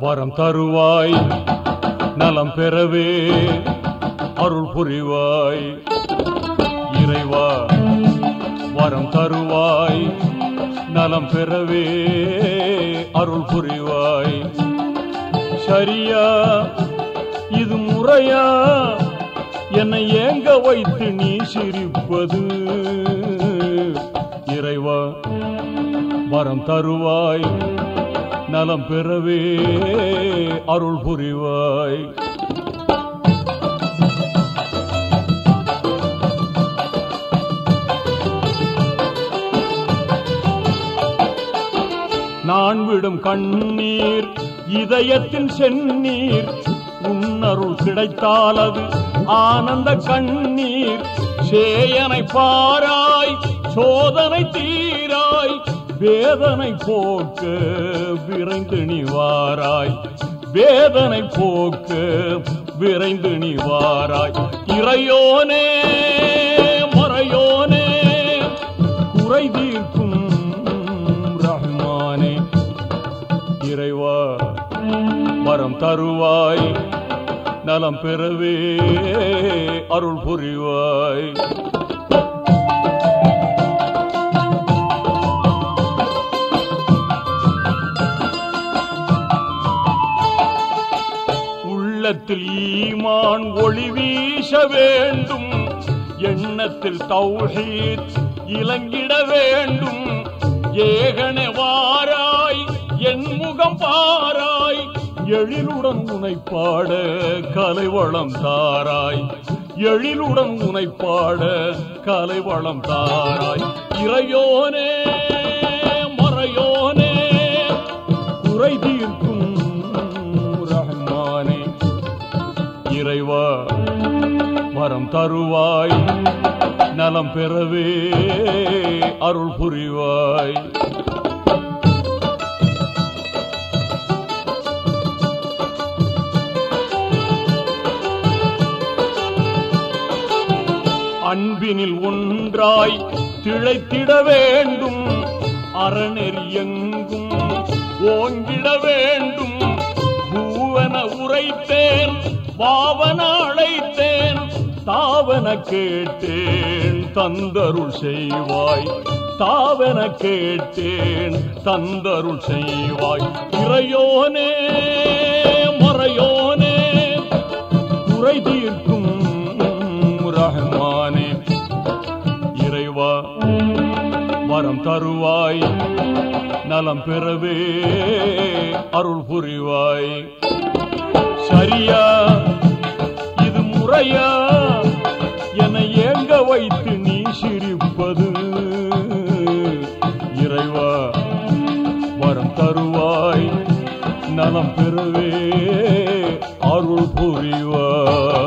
வரம் தருவாய் நலம் பெறவே அருள் புரிவாய் இறைவா வரம் தருவாய் நலம் பெறவே அருள் புரிவாய் சரியா இது முறையா என்னை ஏங்க வைத்து நீ சிரிப்பது இறைவா வரம் தருவாய் நலம் பெறவே அருள் புரிவாய் நான் விடும் கண்ணீர் இதயத்தின் செந்நீர் உன்னருள் கிடைத்தால் அது ஆனந்த கண்ணீர் சேயனை பாராய் சோதனை தீராய் வேதனை போக்க விரைந்து நீ வாராய் வேதனை போக்க விரைந்து நீ வாராய் இறையோனே மறையோனே குறை தீர்க்கும் ரஹ்மானே இறைவா வரம் தருவாய் நலம் பெறவே அருள் புரிவாய் உள்ளத்தில் ஈமான் ஒளி வீச வேண்டும் எண்ணத்தில் தௌஹீத் இலங்கிட வேண்டும் ஏகனே வாராய் என் முகம் பாராய் எழிலுடன் உனை பாட கலைவளம் தாராய் எழிலுடன் உனை பாட கலைவளம் தாராய் இறையோனே மறையோனே குறை தீர்க்கும் ரஹ்மானே இறைவா வரம் தருவாய் நலம் பெறவே அருள் புரிவாய் அன்பினில் ஒன்றாய் திளைத்திட வேண்டும் அறநெறி எங்கும் ஓங்கிட வேண்டும் பூவன உரைத்தேன் பாவன அழைத்தேன் தாவன கேட்டேன் தந்தருள் செய்வாய் தாவன கேட்டேன் தந்தருள் செய்வாய் இறையோனே மறையோனே குறை தீர்க்கும் ரஹ்மானே இறைவா வரம் தருவாய் நலம் பெறவே அருள் புரிவாய் சரியா இது முறையா என்னை ஏங்க வைத்து நீ சிரிப்பது இறைவா வரம் தருவாய் நலம் பெறவே அருள் புரிவாய்